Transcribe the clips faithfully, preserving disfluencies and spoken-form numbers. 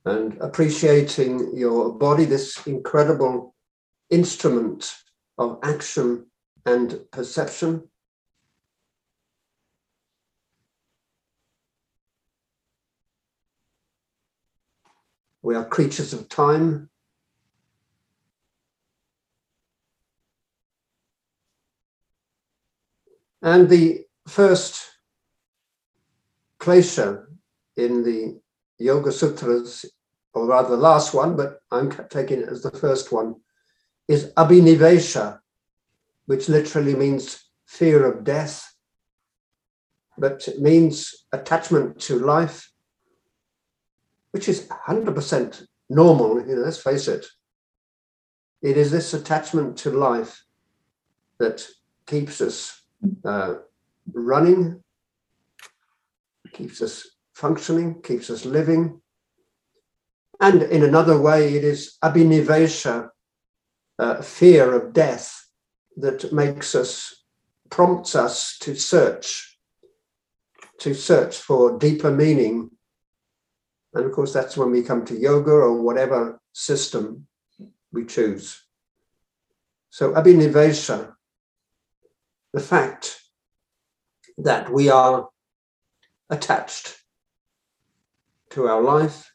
and appreciating your body, this incredible instrument of action and perception. We are creatures of time. And the first klesha in the Yoga Sutras, or rather the last one, but I'm taking it as the first one, is abhinivesha, which literally means fear of death, but it means attachment to life, which is one hundred percent normal, you know, let's face it. It is this attachment to life that keeps us uh, running, keeps us functioning, keeps us living. And in another way, it is abhinivesha, uh, fear of death, that makes us, prompts us to search, to search for deeper meaning. And of course, that's when we come to yoga or whatever system we choose. So abhinivesha, the fact that we are attached to our life.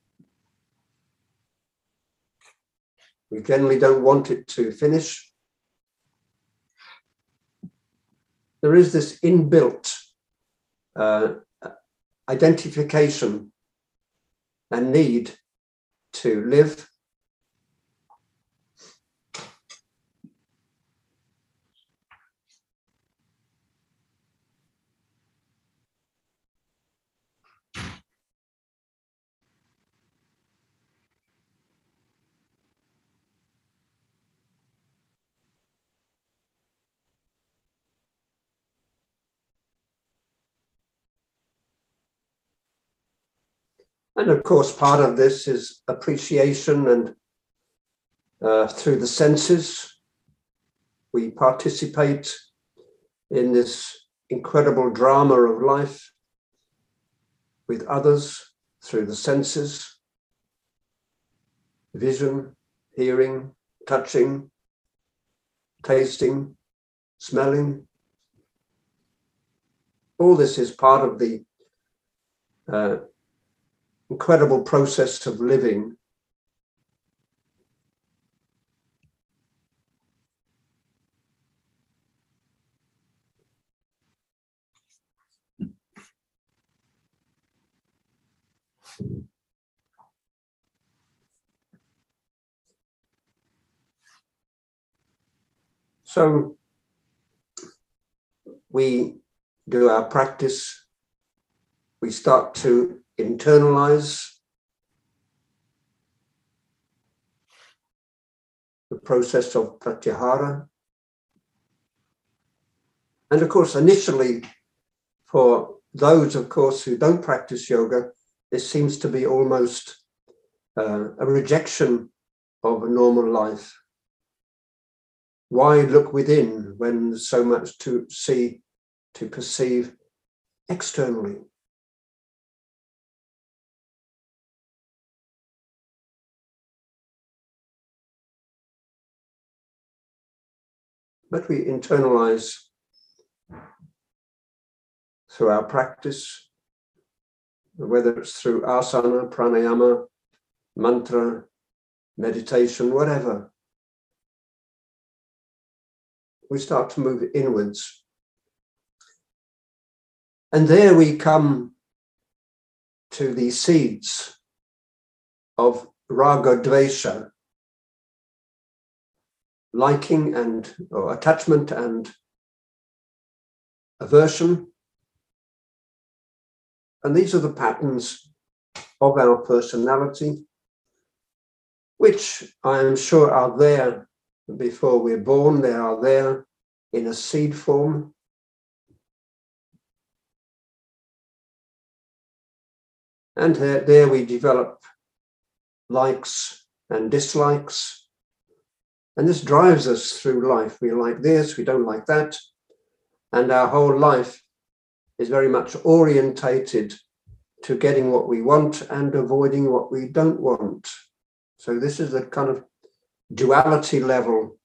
We generally don't want it to finish. There is this inbuilt uh, identification and need to live. And of course, part of this is appreciation, and uh, through the senses, we participate in this incredible drama of life with others through the senses, vision, hearing, touching, tasting, smelling. All this is part of the uh, incredible process of living. So we do our practice, we start to internalize the process of pratyahara. And of course, initially, for those, of course, who don't practice yoga, this seems to be almost uh, a rejection of a normal life. Why look within when there's so much to see, to perceive externally? But we internalize through our practice, whether it's through asana, pranayama, mantra, meditation, whatever. We start to move inwards. And there we come to the seeds of raga dvesha, liking and or attachment and aversion. And these are the patterns of our personality, which I am sure are there before we're born. They are there in a seed form. And there we develop likes and dislikes. And this drives us through life. We like this, we don't like that. And our whole life is very much orientated to getting what we want and avoiding what we don't want. So this is a kind of duality level.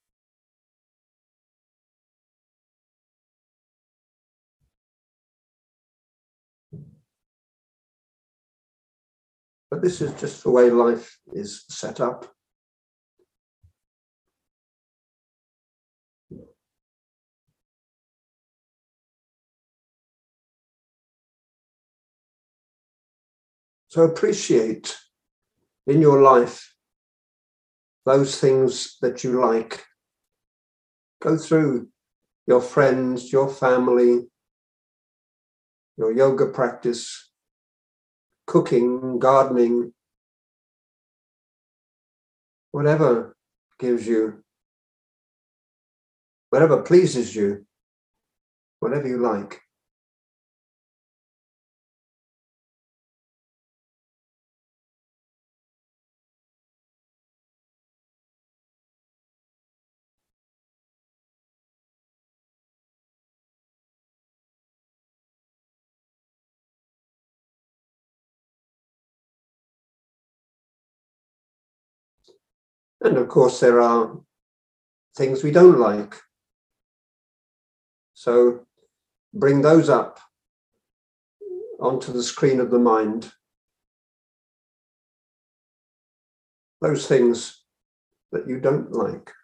But this is just the way life is set up. So appreciate in your life those things that you like. Go through your friends, your family, your yoga practice, cooking, gardening, whatever gives you, whatever pleases you, whatever you like. And of course, there are things we don't like. So bring those up onto the screen of the mind. Those things that you don't like.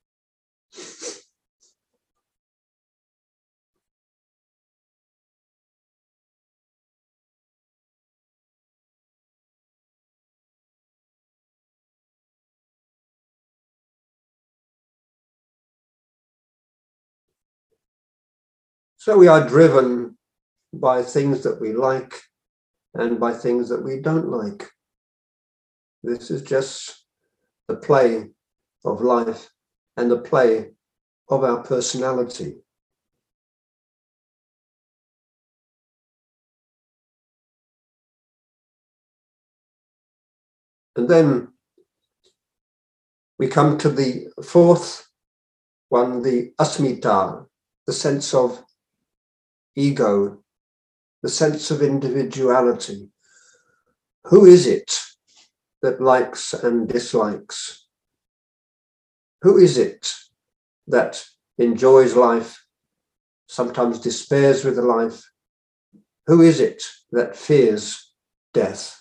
So we are driven by things that we like and by things that we don't like. This is just the play of life and the play of our personality. And then we come to the fourth one, the asmita, the sense of ego, the sense of individuality. Who is it that likes and dislikes? Who is it that enjoys life, sometimes despairs with life? Who is it that fears death?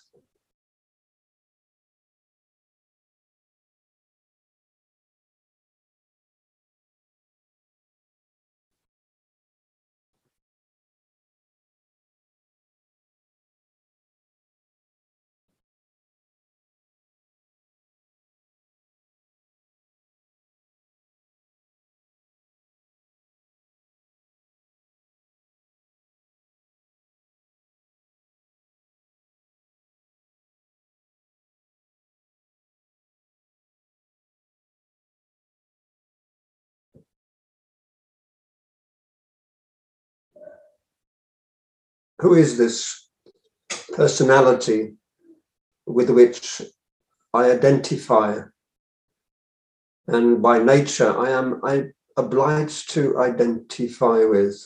Who is this personality with which I identify? And by nature, I am I obliged to identify with.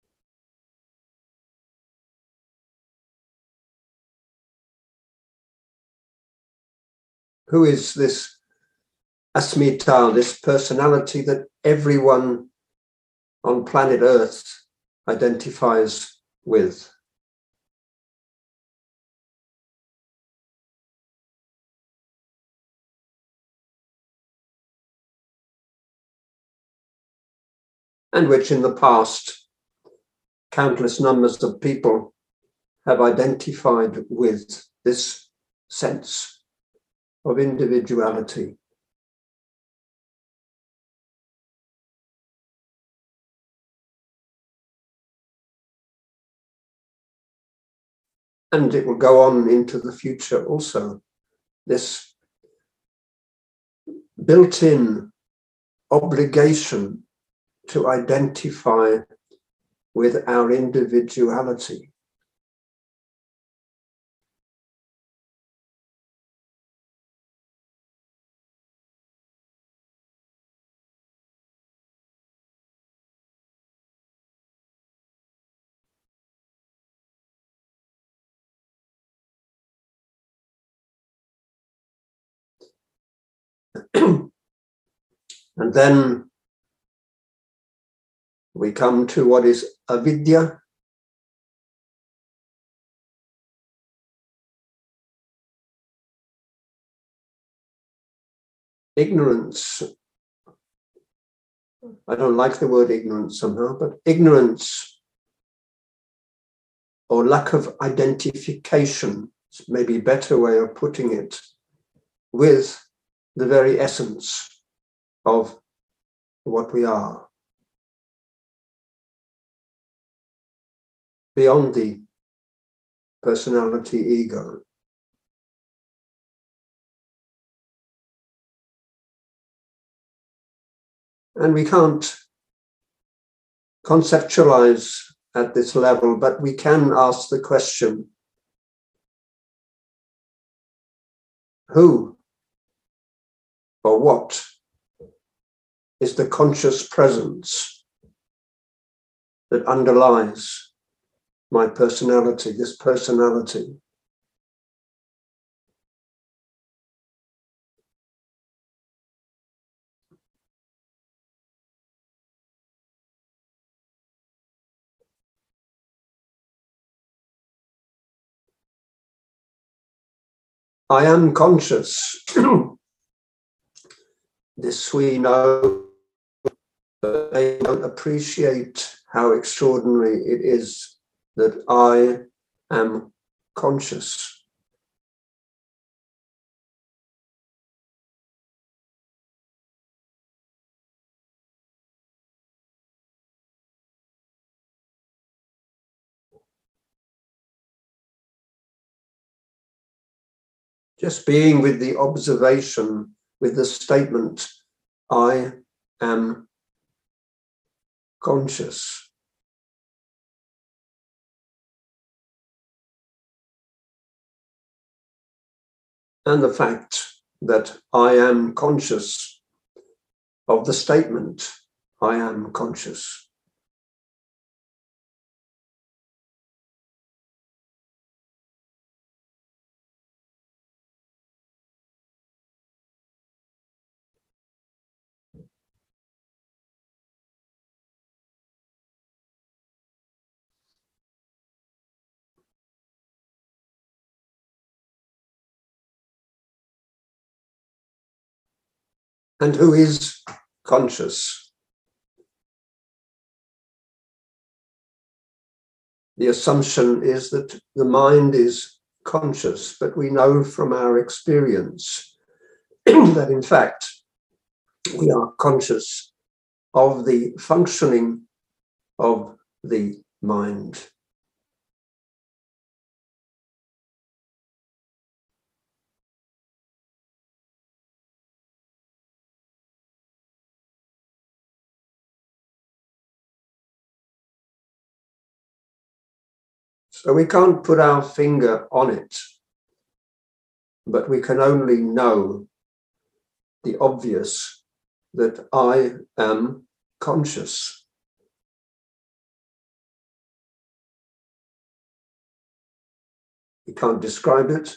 Who is this asmita, this personality that everyone on planet Earth identifies with? And which in the past, countless numbers of people have identified with this sense of individuality. And it will go on into the future also. This built-in obligation to identify with our individuality. And then we come to what is avidya. Ignorance. I don't like the word ignorance somehow, but ignorance or lack of identification is maybe a better way of putting it, with the very essence of what we are, beyond the personality ego. And we can't conceptualize at this level, but we can ask the question, who or what is the conscious presence that underlies my personality, this personality? I am conscious. This we know, but they don't appreciate how extraordinary it is that I am conscious. Just being with the observation, with the statement, I am conscious. And the fact that I am conscious of the statement, I am conscious. And who is conscious? The assumption is that the mind is conscious, but we know from our experience that in fact we are conscious of the functioning of the mind. So we can't put our finger on it, but we can only know the obvious, that I am conscious. We can't describe it.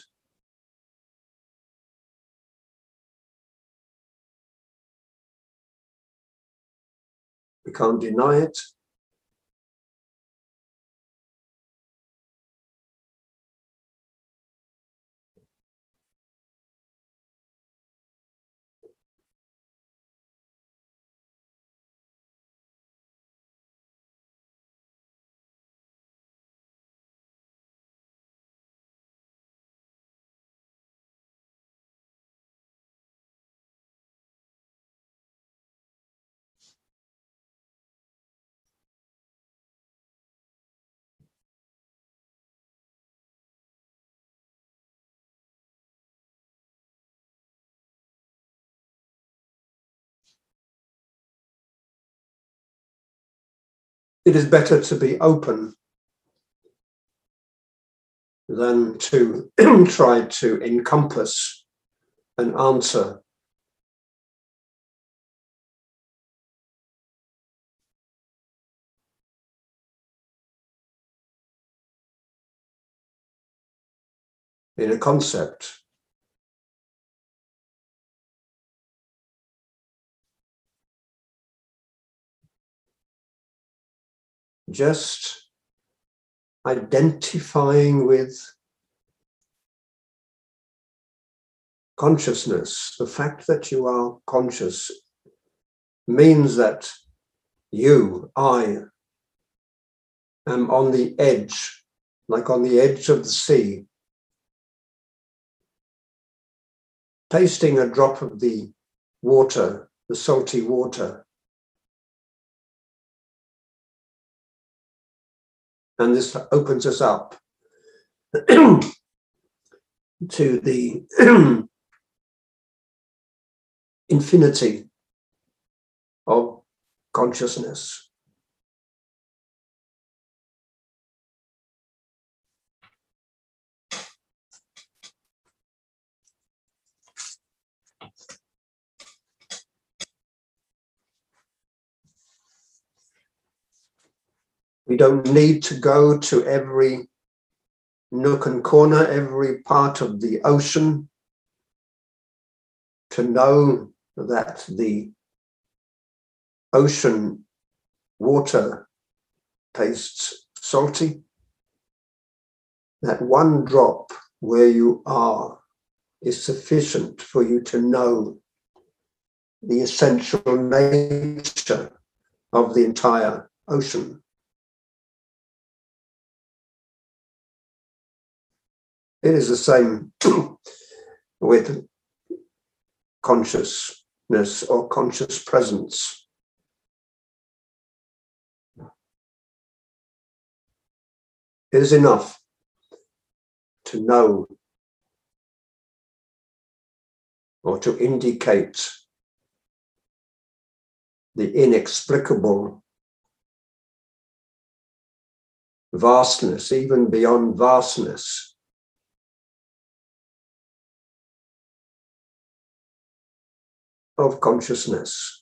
We can't deny it. It is better to be open than to try to encompass an answer. In a concept. just identifying with consciousness. The fact that you are conscious means that you, I, am on the edge, like on the edge of the sea, tasting a drop of the water, the salty water. And this opens us up to the infinity of consciousness. We don't need to go to every nook and corner, every part of the ocean to know that the ocean water tastes salty. That one drop where you are is sufficient for you to know the essential nature of the entire ocean. It is the same with consciousness or conscious presence. It is enough to know or to indicate the inexplicable vastness, even beyond vastness, of consciousness.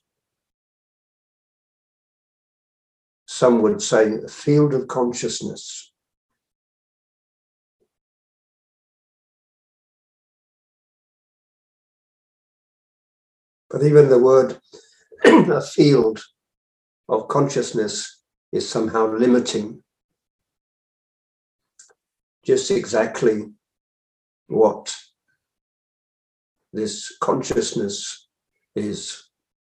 Some would say a field of consciousness. But even the word a field of consciousness is somehow limiting just exactly what this consciousness is.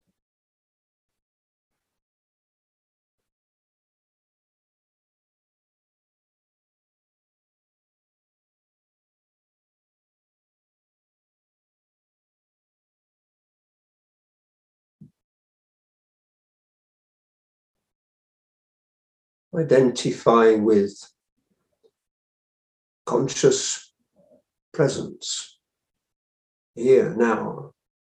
Identifying with conscious presence here now.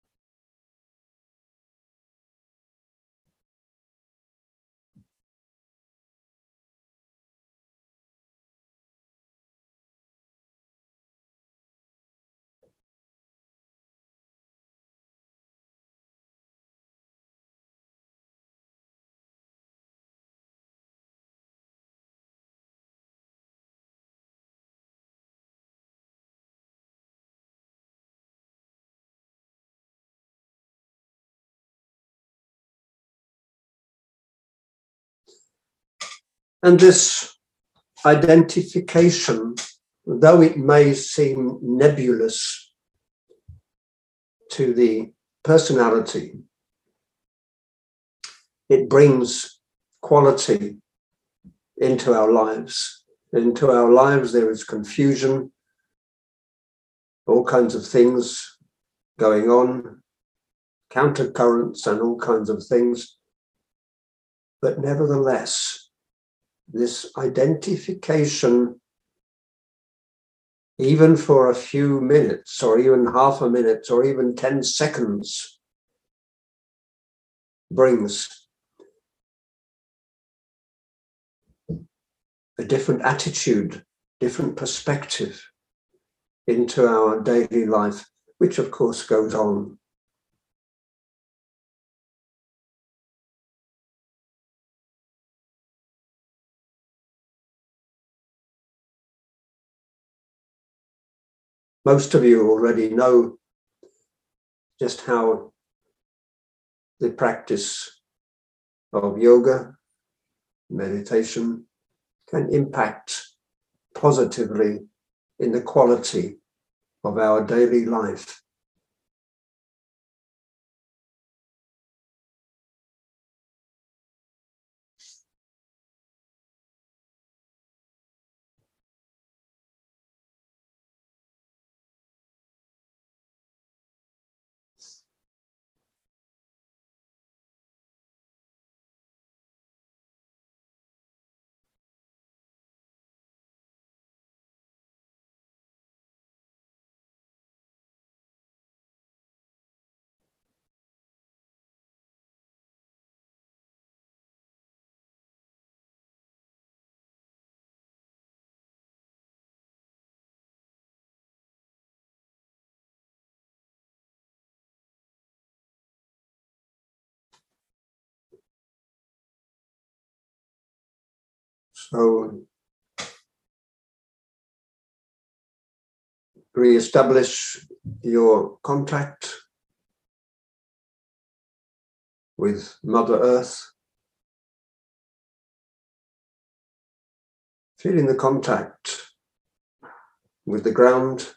And this identification, though it may seem nebulous to the personality, it brings quality into our lives. Into our lives there is confusion, all kinds of things going on, countercurrents and all kinds of things. But nevertheless, this identification, even for a few minutes, or even half a minute, or even ten seconds, brings a different attitude, different perspective into our daily life, which of course goes on. Most of you already know just how the practice of yoga meditation can impact positively in the quality of our daily life. So re-establish your contact with Mother Earth, feeling the contact with the ground,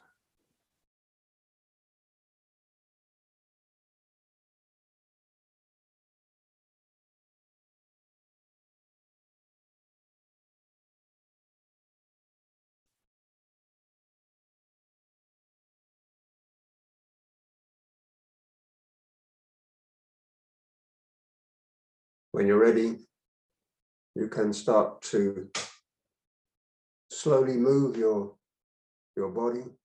when you're ready, you can start to slowly move your, your body.